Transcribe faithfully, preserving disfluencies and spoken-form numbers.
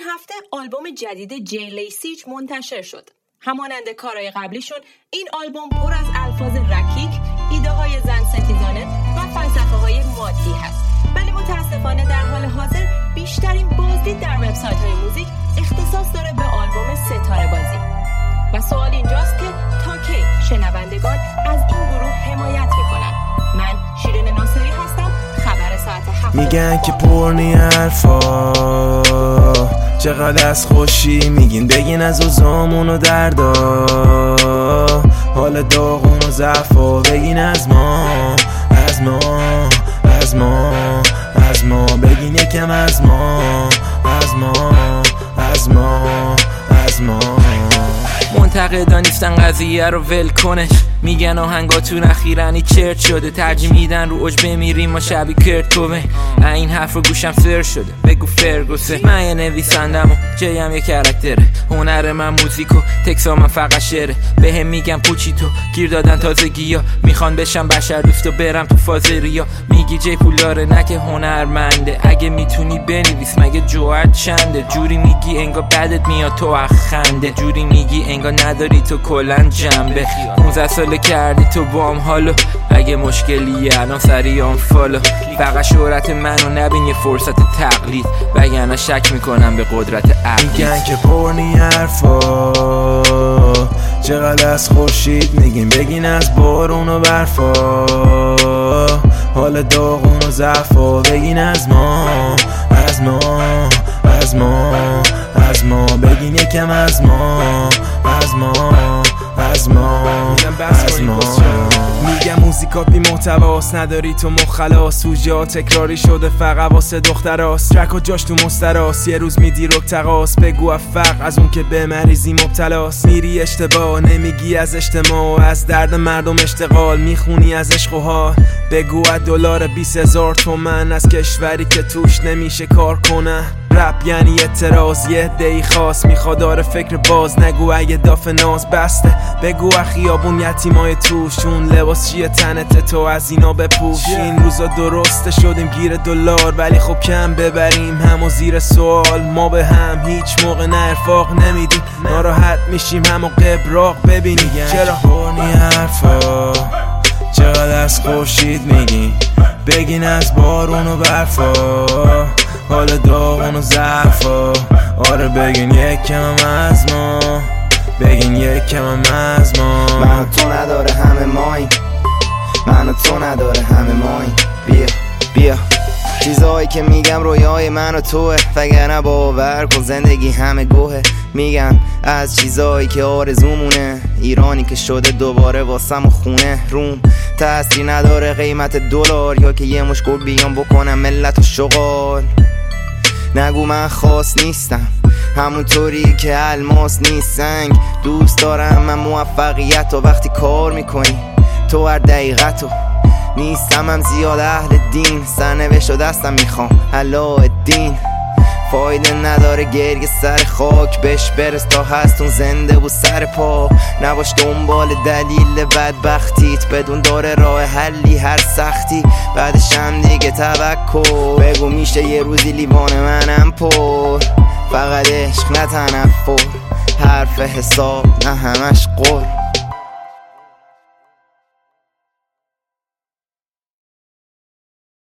هفته آلبوم جدید جی لیسیج منتشر شد. همانند کارهای قبلیشون این آلبوم پر از الفاظ رکیک، ایده های زن ستیزانه و فلسفه های مادی هست، ولی متاسفانه در حال حاضر بیشترین بازدید در وبسایت های موزیک اختصاص داره به آلبوم ستاره بازی. و سوال اینجاست که تا کی شنوندگان از این گروه حمایت میکنن؟ من شیرین ناصری هستم، خبر ساعت هفت. میگن که پرنی حرفا چقدر از خوشی میگین، بگین از اوزامون و دردا، حال داغون و ضعفا، بگین از ما از ما از ما از ما، بگین یکم از ما از ما از ما از ما. منتقدا نیستن قضیه رو ول کنش، میگن آهنگاتون اخیرانی چرت شده، ترجیح میدن رو اوج بمیریم ما شبی کرت کوبین. این حرف رو گوشم سر شده، بگو فرگوسه. من یه نویسندم و جیم یه کرکتره، هنر من موزیک و تکسا من فقط شعره. به هم میگم پوچی تو گیر دادن تازگی ها، میخوان بشم بشر دوست و برم تو فاز ریا. میگی جی پولاره نه که هنرمنده، اگه میتونی بنویس مگه جوهر چنده. جوری میگی انگا بدت میاد تو اخنده، جوری میگی انگا نداری تو کلن جنبه. پونزده ساله کردی تو بام حالو، اگه مشکلیه الان سری آن فالو. فقط شهرت منو نبین یه فرصت تقلید، وگرنه شک میکنم به قدرت عقلی. میگن که پرنی حرفا چقدر از خورشید میگین، بگین از بارون و برفا، حال داغون و ضعفا، بگین از ما از ما از ما از ما، بگین یکم از ما از ما از ما از ما. میگم موزیکات بی محتواست، نداری تو مخلاص، سوژه ها تکراری شده فقط واسه دختراست، ترک و جاش تو مستراست، یه روز میدی رک تقاس، بگو افق از اون که به مریضی مبتلاست. میری اشتباه نمیگی از اجتماع، از درد مردم اشتغال میخونی از عشق و حال. بگو از دلار بیس هزار تومن از کشوری که توش نمیشه کار کنه. رپ یعنی اعتراض، یه عده‌ای خاص میخواد داره فکر باز، نگو اگه داف ناز بسته، بگو اخیابون یتیمای توشون، لباس چیه تنت تو از اینا بپوش. این روزا درسته شدیم گیر دلار، ولی خب کم ببریم همو زیر سوال. ما به هم هیچ موقع نه ارفاق نمیدیم، ناراحت میشیم همو قبراق ببینیم. چرا پرنی حرفا چقدر از خورشید میگین، بگین از بارون و برفا، حال داغون و ضعفا، آره بگین یکم از ما، بگین یکم از ما. من تو نداره همه ماین، من تو نداره همه ماین. بیا بیا چیزایی که میگم رویای من و توه، وگرنه باور کن زندگی همه گوهه. میگم از چیزایی که آرزومونه، ایرانی که شده دوباره واسم خونه. روم تأثیر نداره قیمت دلار، یا که یه مش گل بیام بکنم ملت و شغال. نگو من خاص نیستم همونطوری که الماس نیست سنگ، دوست دارم من موفقیت و وقتی کار میکنی تو هر دقیقتو. نیستم هم زیاد اهل دین، سرنوشت و دستم میخوام علاءالدین. فایده نداره گریه سر خاک، بهش برس تا هستون زنده و سر پا. نباش دنبال دلیل بدبختیت، بدون داره راه حلی هر سختی، بعدش هم دیگه توکل. بگو میشه یه روزی لیوان منم پر، فقط عشق نه تنفر، حرف حساب نه همش قول.